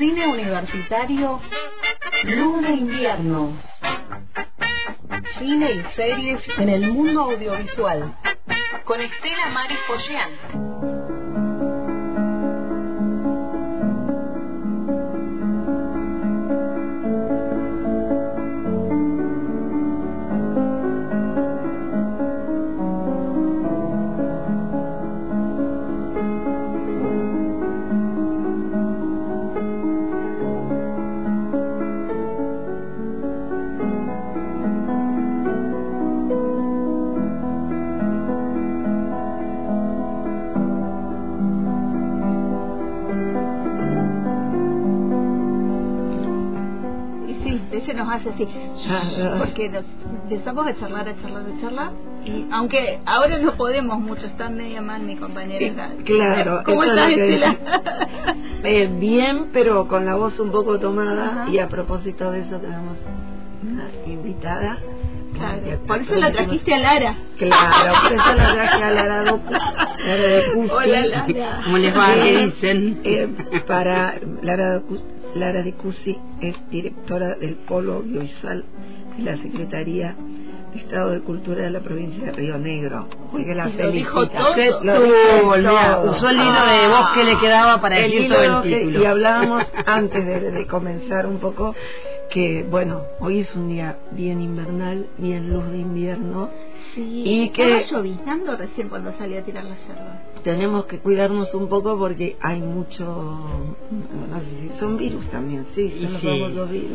Cine universitario, Luz de Invierno. Cine y series en el mundo audiovisual. Con Estela Maris Pollán. Nos hace así, porque nos empezamos a charlar, y aunque ahora no podemos mucho, está media mal mi compañera. Claro, ¿Cómo estás, Estela? Bien, pero con la voz un poco tomada. Ajá. Y a propósito de eso tenemos una invitada. Claro, por eso la trajiste a Lara. Claro, por eso la traje a Lara de Cusi. Hola, Lara. ¿Cómo les va? ¿Qué dicen? Para Lara de Cusi es directora del Polo Audiovisual de la Secretaría de Estado de Cultura de la provincia de Río Negro. Que la dijo todo. Usó el hilo de voz que le quedaba para decir todo el título. Y hablábamos antes de comenzar un poco que, bueno, hoy es un día bien invernal, bien luz de invierno. Sí, y que estaba lloviznando recién cuando salí a tirar la yerba. Tenemos que cuidarnos un poco porque hay mucho, no sé si son virus también, sí, son los famosos virus.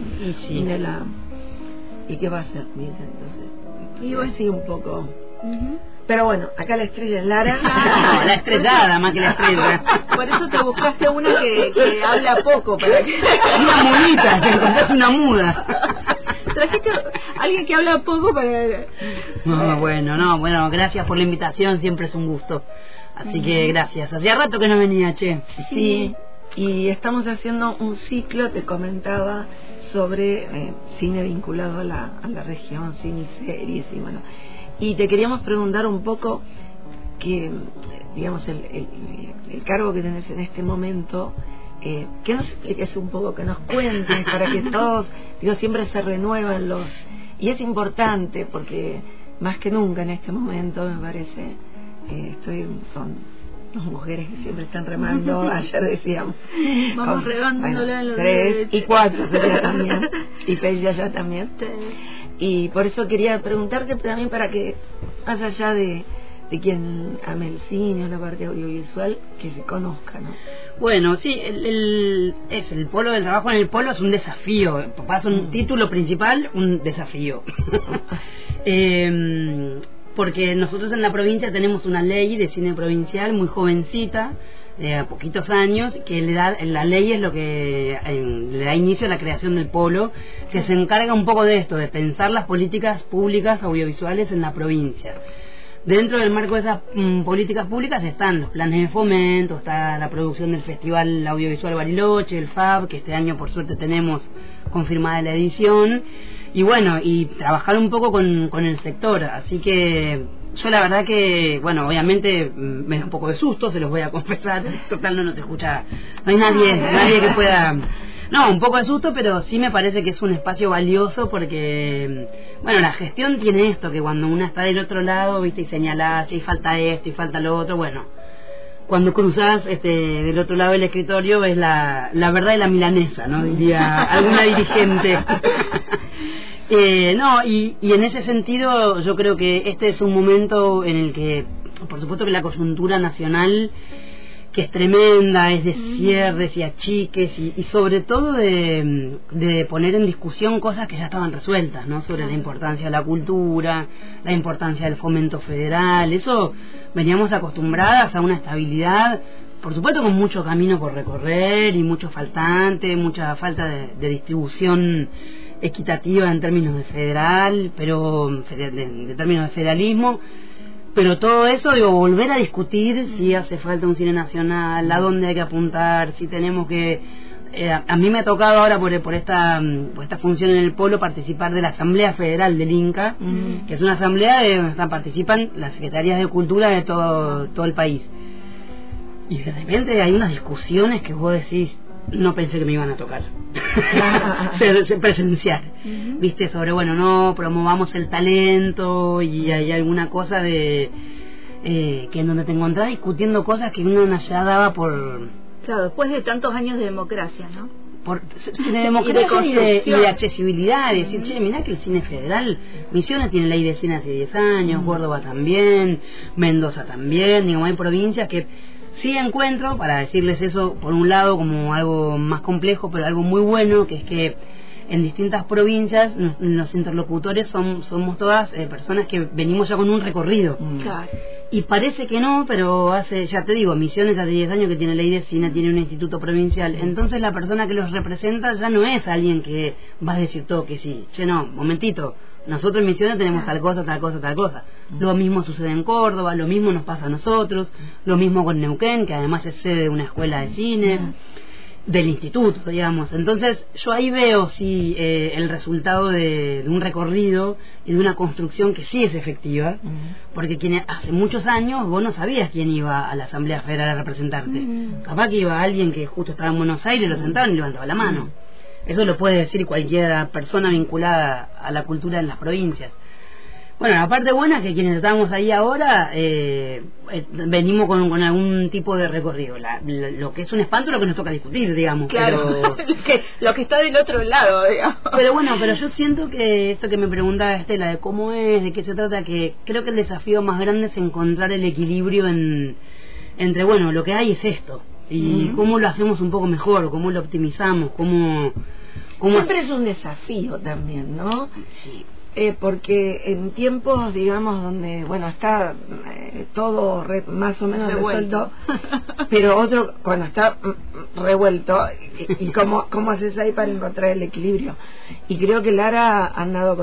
¿Y qué va a hacer? Entonces, y bueno, sí, un poco. Pero bueno, acá la estrella es Lara. La estrellada más que la estrella. Por eso te buscaste una que habla poco, para que... Una mudita, te encontraste una muda. Trajiste a alguien que habla poco para... Bueno, gracias por la invitación, siempre es un gusto. Así que gracias. Hacía rato que no venía, che. Sí, y estamos haciendo un ciclo, te comentaba, sobre cine vinculado a la región, cine y series, y bueno... Y te queríamos preguntar un poco que, digamos, el cargo que tenés en este momento, que nos expliques un poco, que nos cuentes, para que todos, siempre se renuevan los... Y es importante porque más que nunca en este momento, me parece, estoy con dos mujeres que siempre están remando. Ayer decíamos, vamos remándola, bueno, 3 y 4 sería también, y Pella ya también. Sí. Y por eso quería preguntarte también, para que más allá de quien ame el cine o la parte audiovisual, que se conozca, ¿no? Bueno, sí, el polo del trabajo en el polo es un desafío. Pasa un título principal, un desafío. Porque nosotros en la provincia tenemos una ley de cine provincial muy jovencita, de a poquitos años, que la ley es lo que le da inicio a la creación del polo, que se encarga un poco de esto, de pensar las políticas públicas audiovisuales en la provincia. Dentro del marco de esas políticas públicas están los planes de fomento, está la producción del Festival Audiovisual Bariloche, el FAB, que este año por suerte tenemos confirmada la edición, y bueno, y trabajar un poco con el sector. Así que yo la verdad que, bueno, obviamente me da un poco de susto, se los voy a confesar. Total, no nos escucha, no hay nadie que pueda... No, un poco de susto, pero sí me parece que es un espacio valioso porque, bueno, la gestión tiene esto, que cuando uno está del otro lado, viste, y señalás, y falta esto y falta lo otro, bueno, cuando cruzás del otro lado del escritorio es la verdad de la milanesa, ¿no? Diría alguna dirigente. Y en ese sentido yo creo que este es un momento en el que, por supuesto que la coyuntura nacional, que es tremenda, es de cierres y achiques y sobre todo de poner en discusión cosas que ya estaban resueltas, ¿no? Sobre la importancia de la cultura, la importancia del fomento federal. Eso veníamos acostumbradas a una estabilidad, por supuesto con mucho camino por recorrer y mucho faltante, mucha falta de distribución equitativa en términos de federal, pero de términos de federalismo. Pero todo eso, volver a discutir si hace falta un cine nacional, a dónde hay que apuntar, si tenemos que... a mí me ha tocado ahora por esta función en el polo participar de la Asamblea Federal del Inca, que es una asamblea donde participan las secretarías de cultura de todo el país. Y de repente hay unas discusiones que vos decís, no pensé que me iban a tocar ser presencial, viste, sobre bueno, no promovamos el talento y hay alguna cosa de que en donde te encontrás discutiendo cosas que uno ya daba por... Claro, después de tantos años de democracia, ¿no? De democracia y de accesibilidad, de decir, che, mirá que el cine federal, Misiones tiene ley de cine hace 10 años, Córdoba también, Mendoza también, digamos, hay provincias que sí encuentro, para decirles eso, por un lado como algo más complejo, pero algo muy bueno, que es que en distintas provincias los interlocutores somos todas personas que venimos ya con un recorrido. Claro. Y parece que no, pero ya te digo, Misiones hace 10 años que tiene ley de cine, tiene un instituto provincial. Entonces la persona que los representa ya no es alguien que va a decir todo que sí. Che, no, momentito, nosotros en Misiones tenemos tal cosa, tal cosa, tal cosa. Lo mismo sucede en Córdoba, lo mismo nos pasa a nosotros, lo mismo con Neuquén, que además es sede de una escuela de cine, del instituto, digamos. Entonces yo ahí veo sí el resultado de un recorrido y de una construcción que sí es efectiva, porque hace muchos años vos no sabías quién iba a la Asamblea Federal a representarte. Capaz que iba alguien que justo estaba en Buenos Aires, lo sentaban y levantaba la mano. Eso lo puede decir cualquier persona vinculada a la cultura en las provincias. Bueno, la parte buena es que quienes estamos ahí ahora venimos con algún tipo de recorrido. Lo que es un espanto es lo que nos toca discutir, digamos. Claro, pero... lo que está del otro lado, digamos. Pero bueno, pero yo siento que esto que me preguntaba Estela, de cómo es, de qué se trata, que creo que el desafío más grande es encontrar el equilibrio entre, bueno, lo que hay es esto, y cómo lo hacemos un poco mejor, cómo lo optimizamos, cómo siempre es un desafío también, ¿no? Sí. Porque en tiempos, digamos, donde, bueno, está todo más o menos resuelto, pero otro, cuando está revuelto, y cómo haces ahí para encontrar el equilibrio. Y creo que Lara ha andado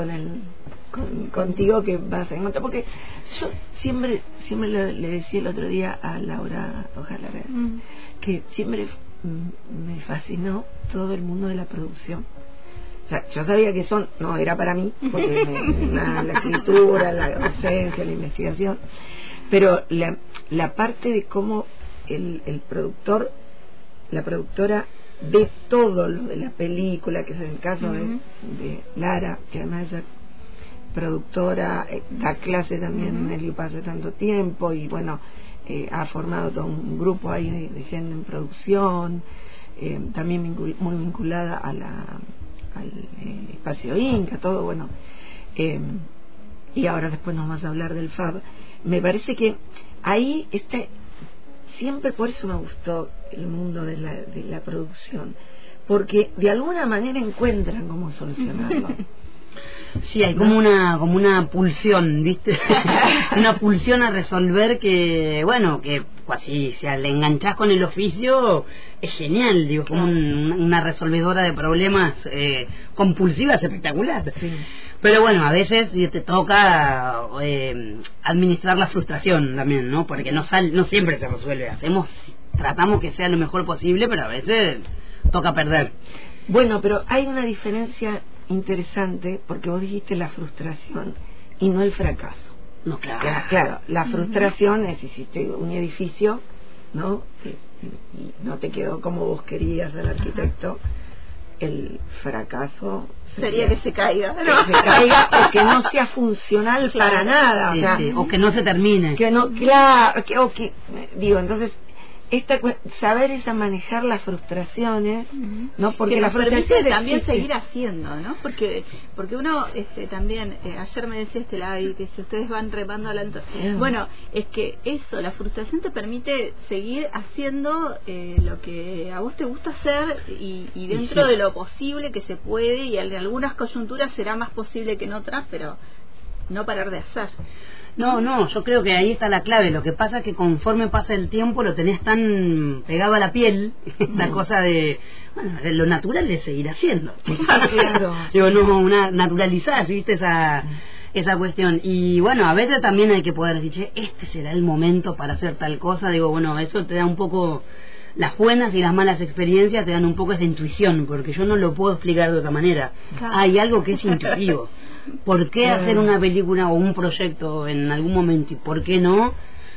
contigo que vas a encontrar, porque yo siempre le decía el otro día a Laura, ojalá que siempre me fascinó todo el mundo de la producción. O sea, yo sabía que no era para mí, porque la escritura, la docencia, la investigación, pero la parte de cómo el productor, la productora ve todo lo de la película, que es el caso de Lara, que además es productora, da clase también en el IUPA hace tanto tiempo, y bueno, ha formado todo un grupo ahí de gente en producción, también muy vinculada al espacio Inca, todo, bueno, y ahora después nos vas a hablar del FAB. Me parece que ahí siempre, por eso me gustó el mundo de la producción, porque de alguna manera encuentran cómo solucionarlo. Sí, hay como una pulsión, ¿viste? Una pulsión a resolver que, bueno, que si le enganchás con el oficio es genial, digo, como una resolvedora de problemas compulsivas espectacular. Sí. Pero bueno, a veces te toca administrar la frustración también, ¿no? Porque no siempre se resuelve. Tratamos que sea lo mejor posible, pero a veces toca perder. Bueno, pero hay una diferencia interesante, porque vos dijiste la frustración y no el fracaso. No, claro, la frustración es hiciste un edificio, ¿no? Y no te quedó como vos querías el arquitecto. El fracaso sería que se caiga, ¿no? Que se caiga o que no sea funcional para nada, sí, o sea, sí. O que no se termine, que no, claro, digo, entonces saber es manejar las frustraciones, ¿no? Porque la frustración también seguir haciendo, ¿no? Porque uno también ayer me decía Estela que si ustedes van remando adelante, bueno, es que eso, la frustración te permite seguir haciendo lo que a vos te gusta hacer y dentro de lo posible que se puede, y en algunas coyunturas será más posible que en otras, pero no parar de hacer. No, yo creo que ahí está la clave. Lo que pasa es que conforme pasa el tiempo lo tenés tan pegado a la piel, esta cosa de, bueno, lo natural de seguir haciendo. Claro. Digo, no, naturalizar, ¿viste? Esa cuestión. Y bueno, a veces también hay que poder decir, che, este será el momento para hacer tal cosa. Digo, bueno, eso te da un poco, las buenas y las malas experiencias te dan un poco esa intuición, porque yo no lo puedo explicar de otra manera. Claro. Hay algo que es intuitivo. ¿Por qué hacer una película o un proyecto en algún momento y por qué no?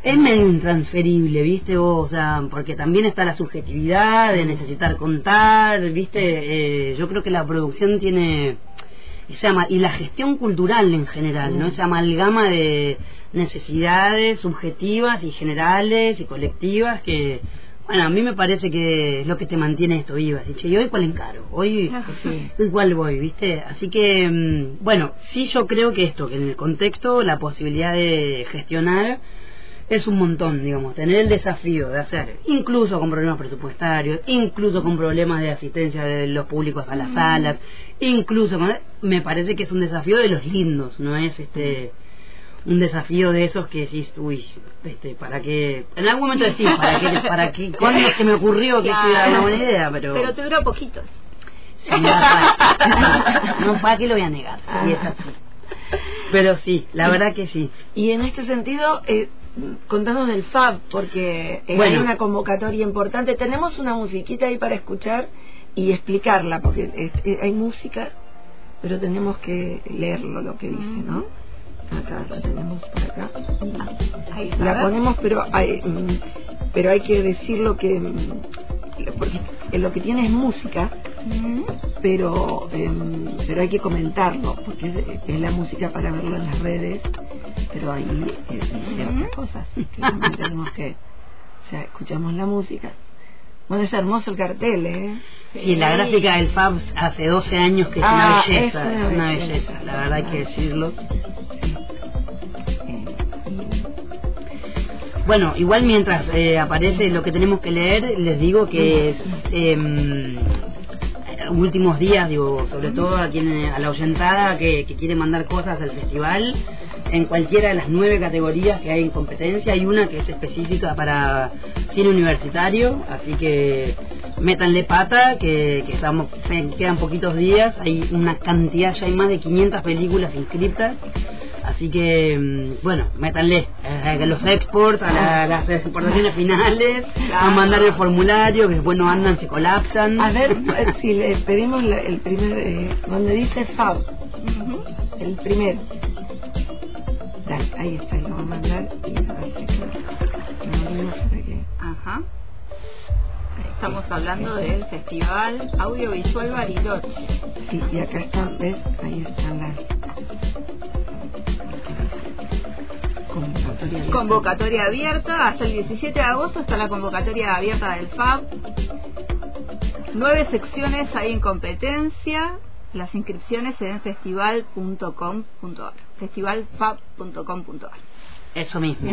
es medio intransferible, ¿viste vos? O sea, porque también está la subjetividad de necesitar contar, ¿viste? Yo creo que la producción tiene y la gestión cultural en general, ¿no? Esa amalgama de necesidades subjetivas y generales y colectivas que, bueno, a mí me parece que es lo que te mantiene esto vivo. Así, che, ¿y hoy cuál encaro? Hoy cuál voy, ¿viste? Así que, bueno, sí, yo creo que esto, que en el contexto la posibilidad de gestionar es un montón, digamos, tener el desafío de hacer, incluso con problemas presupuestarios, incluso con problemas de asistencia de los públicos a las salas, incluso me parece que es un desafío de los lindos, no es un desafío de esos que decís, uy, para qué, en algún momento decís, para qué, cuándo se me ocurrió que esto era una buena idea, pero te duró poquito. Sí, no, ¿para qué lo voy a negar? Sí, es así. Pero sí, la verdad que sí. Y en este sentido, contanos del FAB, porque hay una convocatoria importante. Tenemos una musiquita ahí para escuchar y explicarla, porque hay música, pero tenemos que leerlo lo que dice, ¿no? Acá la tenemos por acá. Ahí la ponemos, pero hay que decirlo que porque lo que tiene es música, pero hay que comentarlo, porque es la música para verlo en las redes, pero ahí hay otras cosas que tenemos que, o sea, escuchamos la música. Bueno, es hermoso el cartel, ¿eh? Sí, la gráfica del FAB hace 12 años que es una belleza, la verdad hay que decirlo. Bueno, igual mientras aparece lo que tenemos que leer, les digo que últimos días, digo, sobre todo a la oyentada que quiere mandar cosas al festival, en cualquiera de las 9 categorías que hay en competencia, hay una que es específica para cine universitario, así que métanle pata, que quedan poquitos días, hay una cantidad, ya hay más de 500 películas inscritas, así que, bueno, métanle a los exports, a las exportaciones finales, a mandar el formulario, que después no andan, se colapsan. A ver, si le pedimos el primer, donde dice FAB, el primero. Dale, ahí está, lo voy a mandar y parece que Ajá. Estamos hablando del Festival Audiovisual Bariloche. Sí, y acá están, ¿ves? Ahí están las convocatoria abierta. Hasta el 17 de agosto está la convocatoria abierta del FAB. 9 secciones hay en competencia. Las inscripciones en festival.com.ar, festivalfab.com.ar. Eso mismo.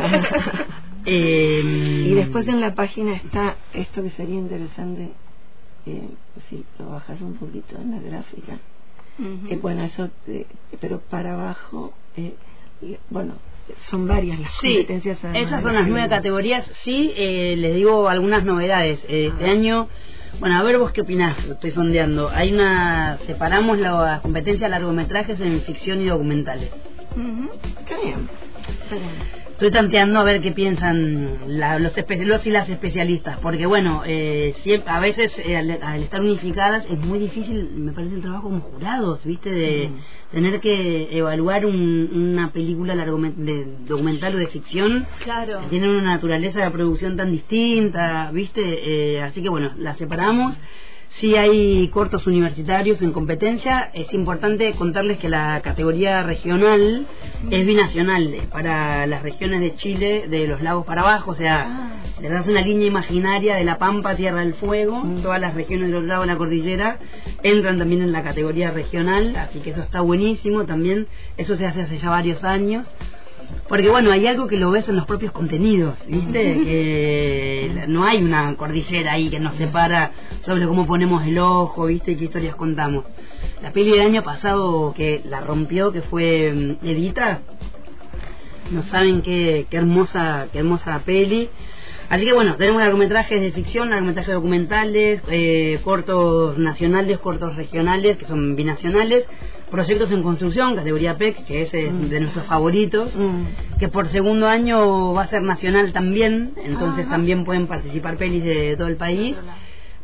Y después en la página está esto que sería interesante, si lo bajas un poquito en la gráfica. Bueno, eso, pero para abajo, bueno, son varias las competencias. Esas son las 9 categorías. Sí, les digo algunas novedades. Este año, bueno, a ver vos qué opinás, estoy sondeando. Separamos las competencias de largometrajes en ficción y documentales. Qué bien. Estoy tanteando a ver qué piensan los y las especialistas, porque bueno, a veces al estar unificadas es muy difícil, me parece, el trabajo como jurados, ¿viste? De tener que evaluar una película documental o de ficción, claro, que tienen una naturaleza de producción tan distinta, ¿viste? Así que bueno, las separamos. Sí hay cortos universitarios en competencia. Es importante contarles que la categoría regional es binacional, es para las regiones de Chile, de los lagos para abajo, o sea, le das una línea imaginaria de La Pampa, Tierra del Fuego, todas las regiones de los lagos de la cordillera entran también en la categoría regional, así que eso está buenísimo también, eso se hace ya varios años. Porque bueno, hay algo que lo ves en los propios contenidos, ¿viste? Que no hay una cordillera ahí que nos separa sobre cómo ponemos el ojo, ¿viste? Y qué historias contamos. La peli del año pasado que la rompió, que fue Evita, no saben qué hermosa peli. Así que bueno, tenemos largometrajes de ficción, largometrajes documentales, cortos nacionales, cortos regionales, que son binacionales, proyectos en construcción, categoría PEC, que es de nuestros favoritos, que por segundo año va a ser nacional también, entonces también pueden participar pelis de todo el país.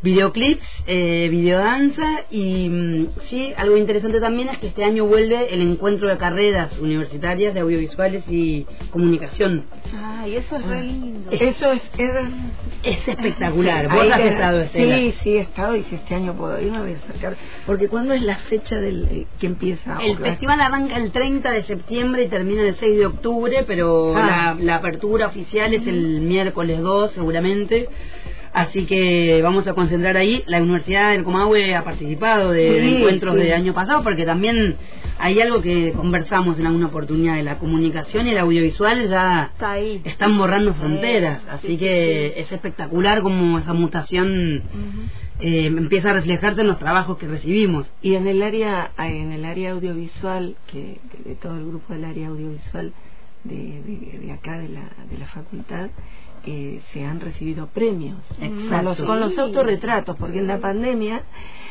videoclips, videodanza y sí, algo interesante también es que este año vuelve el encuentro de carreras universitarias de audiovisuales y comunicación. Ay, eso es re lindo. Eso es espectacular. ¿Vos has estado, Estela? Sí, he estado, y si este año puedo ir me voy a acercar. Porque ¿cuándo es la fecha del que empieza? El festival arranca el 30 de septiembre y termina el 6 de octubre, pero la apertura oficial es el miércoles 2 seguramente. Así que vamos a concentrar ahí. La Universidad del Comahue ha participado de encuentros de año pasado, porque también hay algo que conversamos en alguna oportunidad, de la comunicación y el audiovisual ya están borrando fronteras, así que es espectacular cómo esa mutación empieza a reflejarse en los trabajos que recibimos. Y en el área audiovisual, que de todo el grupo del área audiovisual de acá de la facultad, se han recibido premios con los autorretratos, porque en la pandemia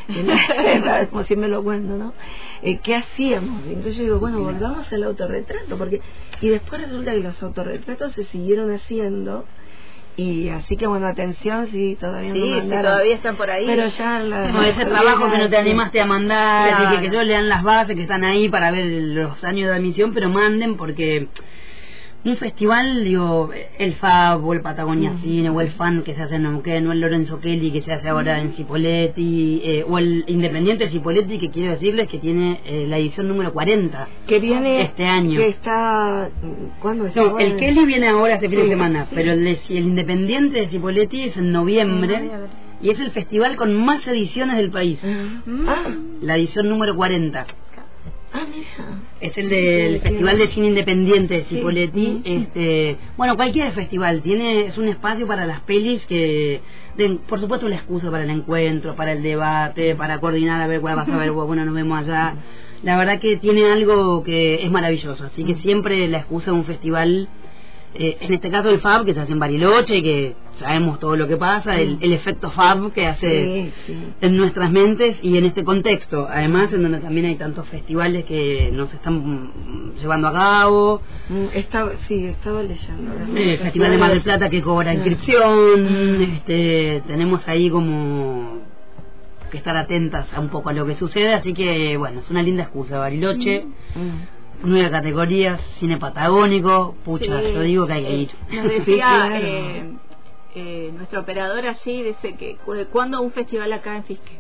como siempre lo cuento, ¿no? ¿Qué hacíamos? Entonces yo digo, bueno, volvamos al autorretrato, y después resulta que los autorretratos se siguieron haciendo. Y así que bueno, atención, si todavía no mandaron, todavía están por ahí, pero ya ese trabajo que no te animaste a mandar, y que yo lean las bases que están ahí para ver los años de admisión, pero manden, porque un festival, digo, el FAB o el Patagonia Cine o el FAN que se hace en Neuquén o el Lorenzo Kelly que se hace ahora en Cipolletti, o el Independiente de Cipolletti, que quiero decirles que tiene la edición número 40 que viene este año, que está, ¿cuándo está? No, el Kelly viene ahora este fin de semana, pero el Independiente de Cipolletti es en noviembre, y es el festival con más ediciones del país. La edición número 40. Mira. Es el del Festival de Cine Independiente de Cipolletti. Bueno, cualquier festival es un espacio para las pelis que, por supuesto, la excusa para el encuentro, para el debate, para coordinar, a ver cuál vas a ver, bueno, nos vemos allá. La verdad que tiene algo que es maravilloso, así que siempre la excusa de un festival, en este caso el FAB, que se hace en Bariloche, y que sabemos todo lo que pasa, el efecto FAB que hace en nuestras mentes, y en este contexto, además, en donde también hay tantos festivales que nos están llevando a cabo. Estaba leyendo. El Festival de Mar del Plata, que cobra inscripción. Tenemos ahí como que estar atentas a un poco a lo que sucede, así que bueno, es una linda excusa. Bariloche, 9 categorías, cine patagónico, yo digo que hay que ir. Nos decía nuestro operador allí, dice que ¿cuándo un festival acá en Fisque?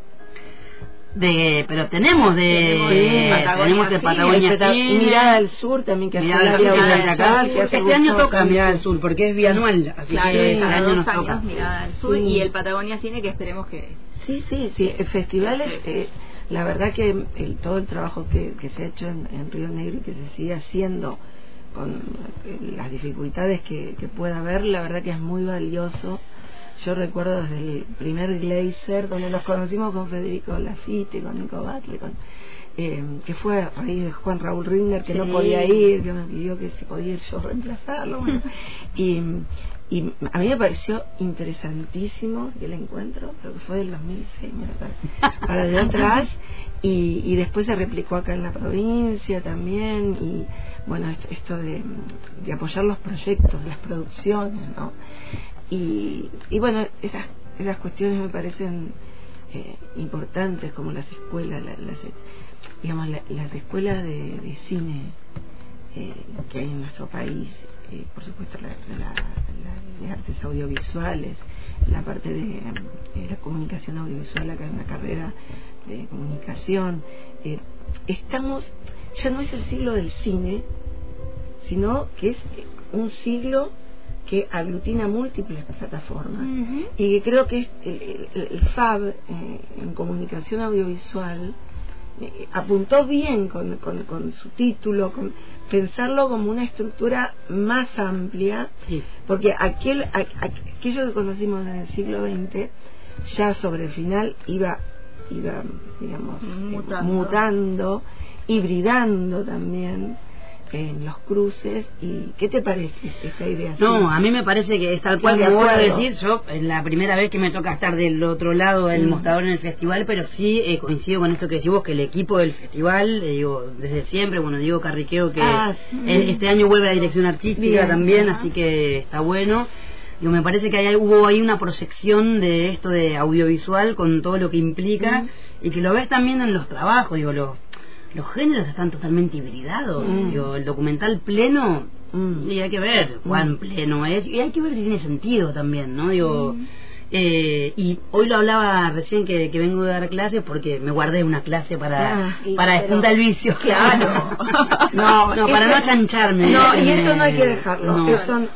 Pero tenemos de Patagonia Cine, Mirada al Sur también, que este año toca Mirada al Sur porque es bianual, así que este año nos toca Mirada al Sur, y el Patagonia Cine, que esperemos que festivales. La verdad que todo el trabajo que se ha hecho en Río Negro y que se sigue haciendo con las dificultades que pueda haber, la verdad que es muy valioso. Yo recuerdo desde el primer Glazer, donde nos conocimos con Federico Lafitte, con Nico Batle, que fue a raíz de Juan Raúl Rinder, que no podía ir, que me pidió que si podía ir yo reemplazarlo, bueno. Y a mí me pareció interesantísimo el encuentro, creo que fue del 2006, para de atrás, y después se replicó acá en la provincia también, y bueno, esto de apoyar los proyectos, las producciones, ¿no? Y bueno, esas cuestiones me parecen importantes, como las escuelas, las escuelas de cine que hay en nuestro país, por supuesto de artes audiovisuales, la parte de la comunicación audiovisual, acá en la carrera de comunicación. Ya no es el siglo del cine, sino que es un siglo que aglutina múltiples plataformas, y que creo que el FAB en comunicación audiovisual apuntó bien con su título, con pensarlo como una estructura más amplia, porque aquello que conocimos en el siglo XX ya sobre el final iba digamos mutando, hibridando también en los cruces. ¿Y qué te parece esta idea? No, a mí me parece que es tal cual como vos decís. Yo es la primera vez que me toca estar del otro lado del mostrador en el festival, pero sí coincido con esto que decís vos, que el equipo del festival, digo, desde siempre, bueno, Diego Carriqueo, que este año vuelve a la dirección artística también, así que está bueno. Digo, me parece que hubo ahí una proyección de esto de audiovisual con todo lo que implica, y que lo ves también en los trabajos. Digo, los géneros están totalmente hibridados. Digo, el documental pleno, y hay que ver cuán pleno es, y hay que ver si tiene sentido también, ¿no? Digo, y hoy lo hablaba recién que vengo de dar clases, porque me guardé una clase para despuntar el vicio. Claro. no, para no achancharme. No, y eso no hay que dejarlo. No.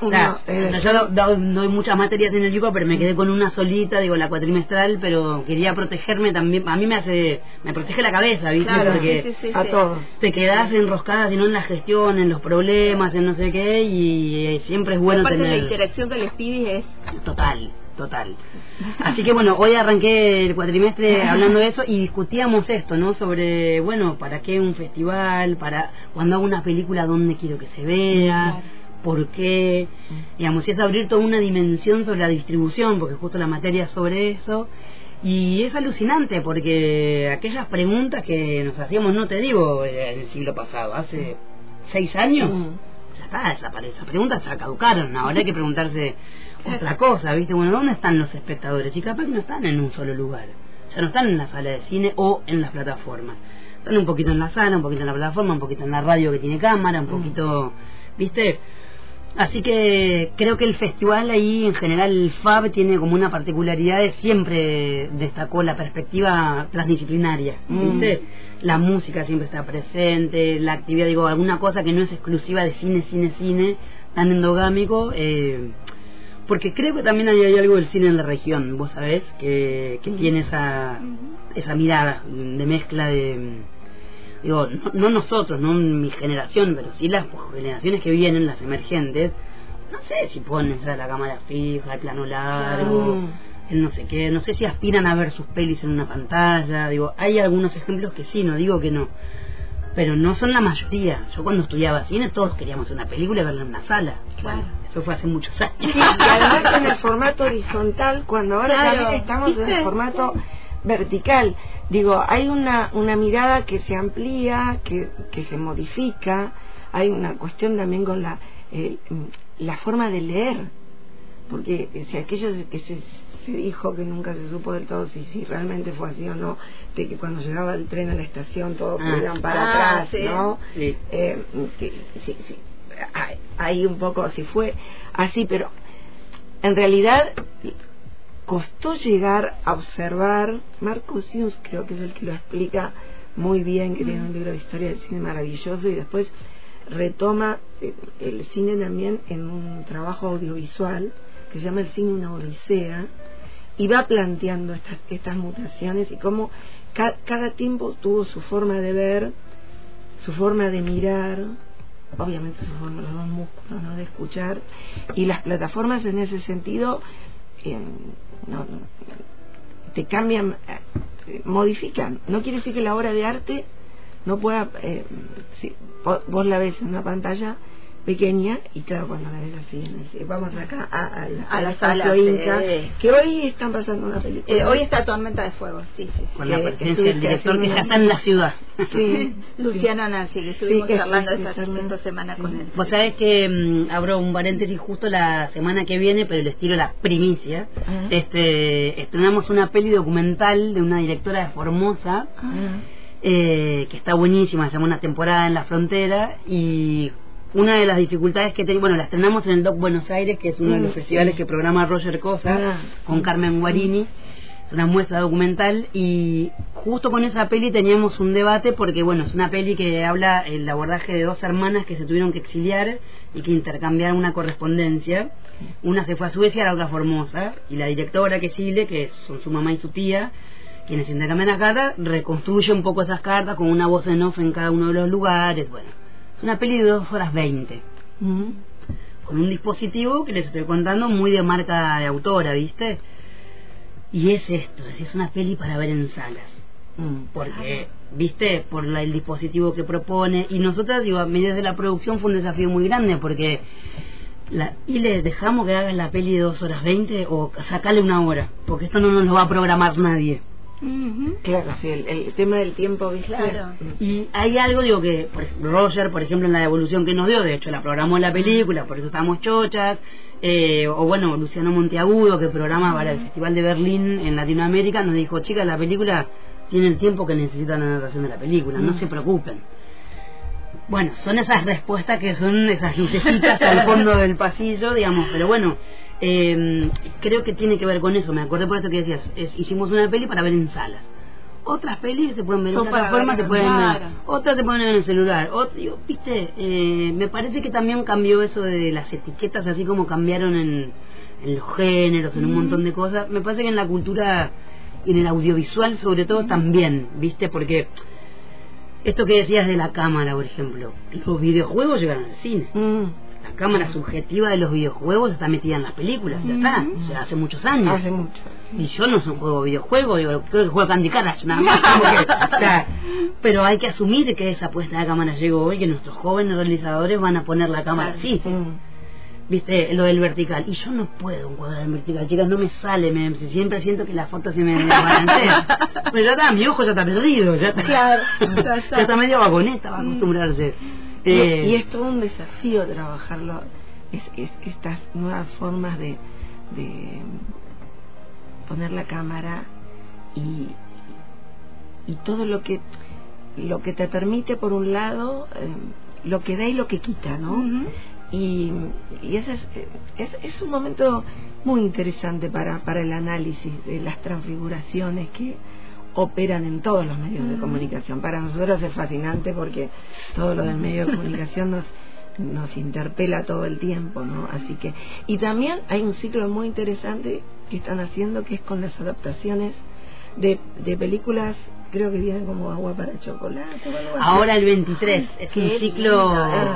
Yo doy muchas materias en el IPA, pero me quedé con una solita, digo, la cuatrimestral, pero quería protegerme también. A mí me protege la cabeza, ¿viste? Claro, porque sí. A todos. te quedás enroscada, sino en la gestión, en los problemas, en no sé qué, y siempre es bueno aparte tener... la interacción con los pibis es... Total. Así que bueno, hoy arranqué el cuatrimestre hablando de eso, y discutíamos esto, ¿no? Sobre, bueno, ¿para qué un festival? Para cuando hago una película, ¿dónde quiero que se vea? ¿Por qué? Digamos, y es abrir toda una dimensión sobre la distribución, porque justo la materia es sobre eso. Y es alucinante, porque aquellas preguntas que nos hacíamos, no te digo en el siglo pasado, hace 6 años, ya está, esas preguntas ya caducaron. Ahora hay que preguntarse otra cosa, ¿viste? Bueno, ¿dónde están los espectadores? Y capaz que no están en un solo lugar, ya no están en la sala de cine o en las plataformas, están un poquito en la sala, un poquito en la plataforma, un poquito en la radio que tiene cámara, un poquito, ¿viste? Así que creo que el festival ahí, en general, el FAB tiene como una particularidad de siempre destacó la perspectiva transdisciplinaria, ¿viste? La música siempre está presente, la actividad, digo, alguna cosa que no es exclusiva de cine, tan endogámico, porque creo que también hay algo del cine en la región, vos sabés, que tiene esa mirada de mezcla de... Digo, no nosotros, no mi generación, pero sí las generaciones que vienen, las emergentes, no sé si pueden entrar a la cámara fija, el plano largo, el no sé qué, no sé si aspiran a ver sus pelis en una pantalla. Digo, hay algunos ejemplos que sí, no digo que no, pero no son la mayoría. Yo cuando estudiaba cine todos queríamos una película y verla en una sala. Claro. Bueno, eso fue hace muchos años. Sí, y además en el formato horizontal, cuando ahora también estamos en el formato vertical. Digo, hay una mirada que se amplía, que se modifica. Hay una cuestión también con la forma de leer, porque si aquello que se dijo que nunca se supo del todo si realmente fue así o no, de que cuando llegaba el tren a la estación todos iban para atrás, sí. ¿no? Sí. Sí. Hay un poco, si fue así, pero en realidad costó llegar a observar. Marcus Sims creo que es el que lo explica muy bien, que tiene un libro de historia del cine maravilloso, y después retoma el cine también en un trabajo audiovisual que se llama El cine una odisea, y va planteando estas mutaciones y cómo cada tiempo tuvo su forma de ver, su forma de mirar, obviamente su forma, los dos músculos, ¿no?, de escuchar, y las plataformas en ese sentido te cambian, modifican. No quiere decir que la obra de arte no pueda, si vos la ves en una pantalla pequeña, y claro, cuando la ves así, vamos acá a la sala Inca, que hoy están pasando una película, hoy está Tormenta de Fuego, sí. Con la presencia del director que ya está en la ciudad. Sí, Luciano Nancy, que estuvimos charlando esta semana con él. Vos sabés que abro un paréntesis, justo la semana que viene, pero les tiro la primicia. Estrenamos una peli documental de una directora de Formosa, que está buenísima, se llama Una temporada en la frontera, y una de las dificultades que tenemos, bueno, la estrenamos en el Doc Buenos Aires, que es uno de los festivales que programa Roger Cosa, con Carmen Guarini. Es una muestra documental, y justo con esa peli teníamos un debate, porque bueno, es una peli que habla el abordaje de dos hermanas que se tuvieron que exiliar y que intercambiaron una correspondencia. Una se fue a Suecia, la otra a Formosa, y la directora, que es Ile, que son su mamá y su tía, quienes intercambian las cartas, reconstruye un poco esas cartas con una voz en off en cada uno de los lugares. Bueno, es una peli de 2 horas 20, con un dispositivo que les estoy contando muy de marca de autora, ¿viste? Y es esto, es una peli para ver en salas, porque, ¿viste? Por el dispositivo que propone. Y nosotras, digo, a mí desde la producción fue un desafío muy grande, porque y le dejamos que hagan la peli de 2 horas 20 o sacarle 1 hora, porque esto no nos lo va a programar nadie. Claro, sí, el tema del tiempo visual. Claro. Y hay algo, digo, que Roger, por ejemplo, en la devolución que nos dio, de hecho la programó en la película, por eso estábamos chochas, o bueno, Luciano Monteagudo, que programa para el Festival de Berlín en Latinoamérica, nos dijo, chicas, la película tiene el tiempo que necesita la narración de la película, no se preocupen. Bueno, son esas respuestas que son esas lucecitas al fondo del pasillo, digamos, pero bueno, creo que tiene que ver con eso. Me acordé por esto que decías, hicimos una peli para ver en salas. Otras pelis se pueden ver en plataformas, se pueden ver, otras se pueden ver en el celular. Digo, viste, me parece que también cambió eso de las etiquetas, así como cambiaron en los géneros, en un montón de cosas. Me parece que en la cultura y en el audiovisual sobre todo también, viste, porque esto que decías de la cámara, por ejemplo, los videojuegos llegaron al cine. La cámara subjetiva de los videojuegos está metida en las películas, ya está, o sea, hace muchos años. Hace mucho. Y yo no juego videojuegos, yo creo que juego Candy Crush, nada más. O sea, pero hay que asumir que esa puesta de cámara llegó hoy, que nuestros jóvenes realizadores van a poner la cámara así. Viste, lo del vertical. Y yo no puedo encuadrar en vertical, chicas, no me sale, siempre siento que la foto se me balancea. Pero ya está, mi ojo ya está perdido, ya está, claro, ya está medio vagoneta, va a acostumbrarse. Y es todo un desafío trabajarlo, estas nuevas formas de poner la cámara y todo lo que te permite, por un lado, lo que da y lo que quita, ¿no? Y ese es un momento muy interesante para el análisis de las transfiguraciones que operan en todos los medios de comunicación. Para nosotros es fascinante porque todo lo del medio de comunicación nos interpela todo el tiempo, ¿no? Así que, y también hay un ciclo muy interesante que están haciendo, que es con las adaptaciones de películas, creo que vienen como Agua para Chocolate o algo así. Ahora el 23 es un ciclo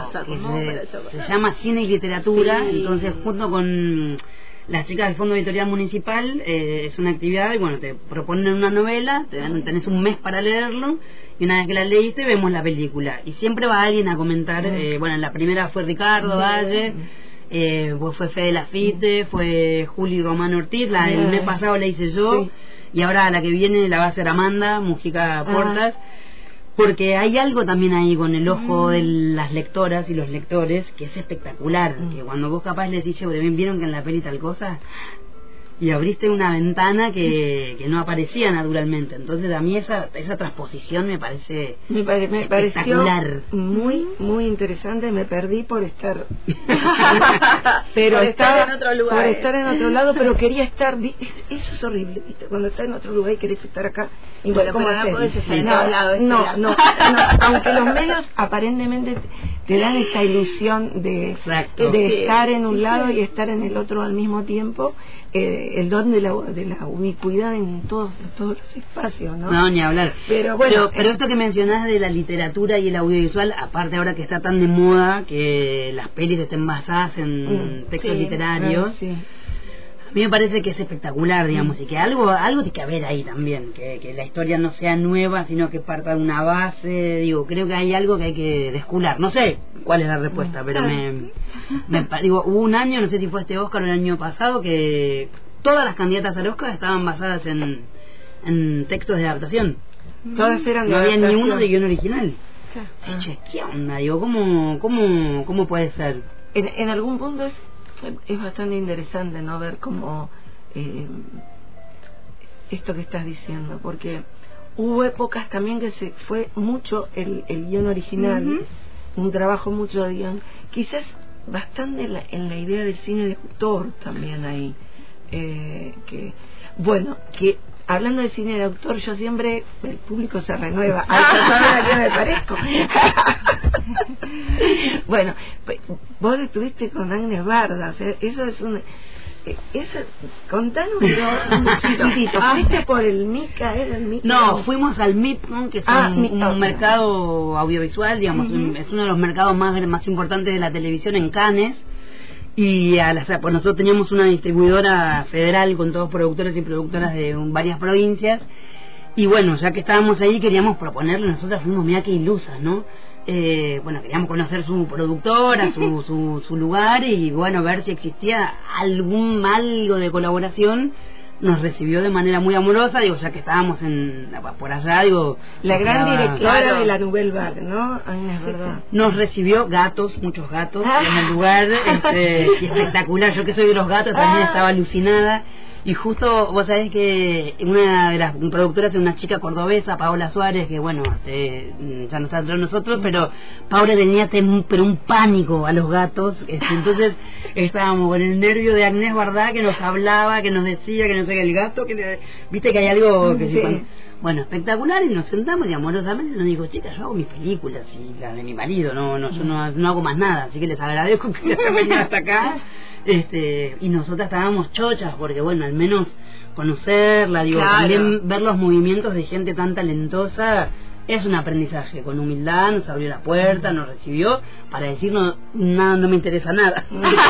que se llama Cine y Literatura. Entonces, junto con las chicas del Fondo Editorial Municipal, es una actividad, y bueno, te proponen una novela, tenés un mes para leerlo, y una vez que la leíste vemos la película, y siempre va alguien a comentar. Bueno, en la primera fue Ricardo Valle, fue Fede Lafite, fue Juli Romano Ortiz, el mes pasado la hice yo, y ahora la que viene la va a hacer Amanda Mujica Portas, porque hay algo también ahí con el ojo de las lectoras y los lectores que es espectacular, que cuando vos capaz le decís, che, ¿vieron que en la peli tal cosa? Y abriste una ventana que no aparecía naturalmente. Entonces a mí esa transposición me parece me espectacular. Pareció muy interesante. Me perdí por estar pero por estaba estar en otro lugar, por estar en otro lado, pero quería estar. Eso es horrible, ¿viste? Cuando estás en otro lugar y querés estar acá. Y bueno, ¿cómo no podés estar en todos todos lados? No, aunque los medios aparentemente te dan esta ilusión de estar en un lado y estar en el otro al mismo tiempo, el don de la ubicuidad en todos los espacios, ¿no? No, ni hablar. Pero bueno, pero esto que mencionás de la literatura y el audiovisual, aparte ahora que está tan de moda que las pelis estén basadas en textos literarios, a mí me parece que es espectacular, digamos, y que algo tiene que haber ahí también, que la historia no sea nueva, sino que parta de una base. Digo, creo que hay algo que hay que descular. No sé cuál es la respuesta, pero digo, hubo un año, no sé si fue este Oscar o el año pasado, que todas las candidatas al Oscar estaban basadas en textos de adaptación. Todas eran de no había adaptación. ni uno de guión original. Sí, che, ¿qué onda? Digo, ¿cómo puede ser? En algún punto es bastante interesante, ¿no? Ver cómo esto que estás diciendo, porque hubo épocas también que se fue mucho el guión original, un trabajo mucho de guión, quizás bastante en la idea del cine de autor también ahí, que hablando de cine de autor, yo siempre, el público se renueva. Ay, ya saben a qué me parezco. Bueno, vos estuviste con Agnes Barda, o sea, eso es contanos un chiquitito. ¿Fuiste por el MICA? ¿Era el MICA? No, fuimos al MIPCON, que es un mercado audiovisual, digamos, es uno de los mercados más importantes de la televisión en Cannes. Y pues nosotros teníamos una distribuidora federal con todos productores y productoras de varias provincias, y bueno, ya que estábamos ahí queríamos proponerle, nosotros fuimos mira que ilusas, ¿no? Queríamos conocer su productora, su lugar, y bueno, ver si existía algo de colaboración nos recibió de manera muy amorosa, digo, ya que estábamos por allá, digo... La gran directora de la Nouvelle Vague, ¿no? Es verdad. Nos recibió muchos gatos en el lugar, y espectacular. Yo que soy de los gatos también estaba alucinada. Y justo, vos sabés que una de las productoras es una chica cordobesa, Paola Suárez, que bueno, ya no está entre nosotros, pero Paola tenía pero un pánico a los gatos, entonces estábamos con el nervio de Agnès Varda, que nos hablaba, que nos decía que no sé qué, el gato, viste que hay algo que sí. Bueno, espectacular, y nos sentamos y amorosamente nos dijo, chicas, yo hago mis películas y las de mi marido, yo no hago más nada, así que les agradezco que hayan venido hasta acá. Y nosotras estábamos chochas porque bueno, al menos conocerla, digo, también ver los movimientos de gente tan talentosa es un aprendizaje. Con humildad nos abrió la puerta, nos recibió para decirnos, nada, no me interesa nada.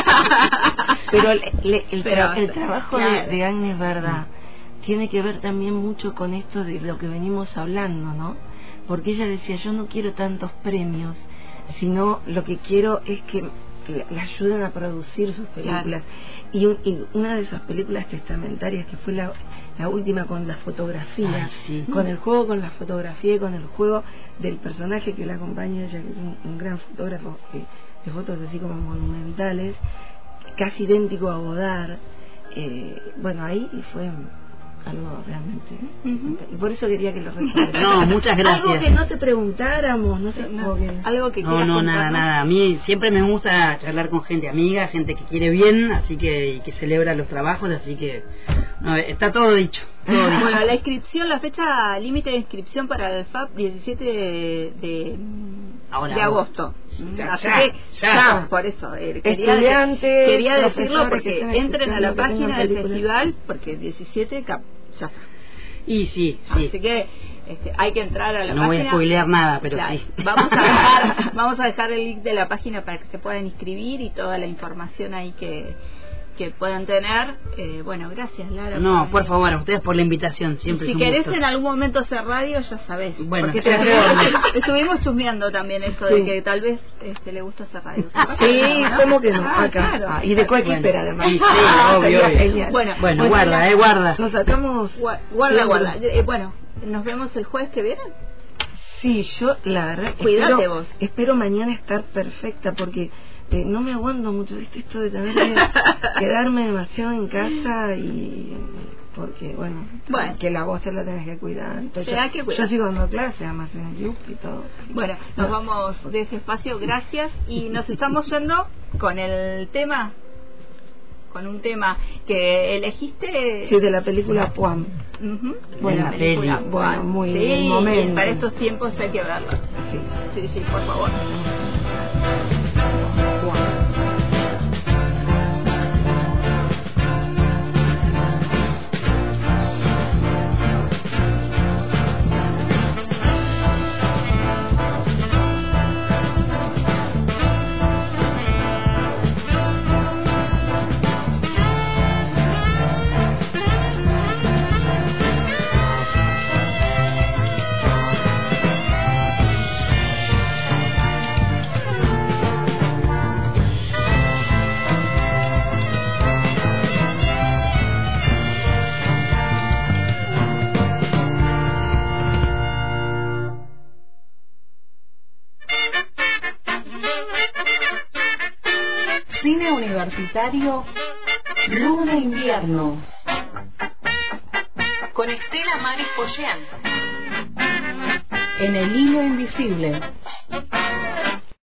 Pero el trabajo de Agnès Varda tiene que ver también mucho con esto de lo que venimos hablando, ¿no? Porque ella decía, yo no quiero tantos premios, sino lo que quiero es que le ayuden a producir sus películas. Y una de esas películas testamentarias, que fue la última, con la fotografía, con el juego con la fotografía y con el juego del personaje que la acompaña, ella, que es un gran fotógrafo de fotos así como monumentales, casi idéntico a Godard. Bueno, ahí fue algo realmente, y por eso quería que lo recuerdes. No, muchas gracias. Algo que no te preguntáramos, no sé, algo que nada. A mí siempre me gusta charlar con gente amiga, gente que quiere bien, así que y que celebra los trabajos, así que está todo dicho. Bueno, la inscripción, la fecha límite de inscripción para el FAP 17 de agosto. Así que ya, por eso quería decirlo, porque entren a la página del festival, porque 17 ya está. Y sí. Así que hay que entrar a la página. No voy a spoilear nada, pero sí. Vamos a dejar el link de la página para que se puedan inscribir y toda la información ahí que puedan tener. Bueno, gracias, Lara. No, por favor, a ustedes por la invitación. Siempre si querés en algún momento hacer radio, ya sabés. Bueno, porque estuvimos chusmeando también eso de que tal vez le gusta hacer radio. Sí, ¿cómo que no? Acá. Claro. Y de cualquier además. Sí, obvio. Bueno, guarda. Nos sacamos. Guarda. Bueno, nos vemos el jueves que viene. Sí, yo la verdad espero mañana estar perfecta, porque no me aguanto mucho, ¿viste? Esto de tener que quedarme demasiado en casa, y porque bueno, que la voz te la tenés que cuidar. Entonces, yo sigo dando clases además en el club y todo. Bueno, nos vamos de ese espacio, gracias, y nos estamos yendo con un tema que elegiste. Sí, de la película Poam. Buena película. Bueno, muy buen momento. Para estos tiempos hay que verla. Sí, por favor. Cine Universitario Luna Invierno con Estela Maris Pollán en El Hilo Invisible.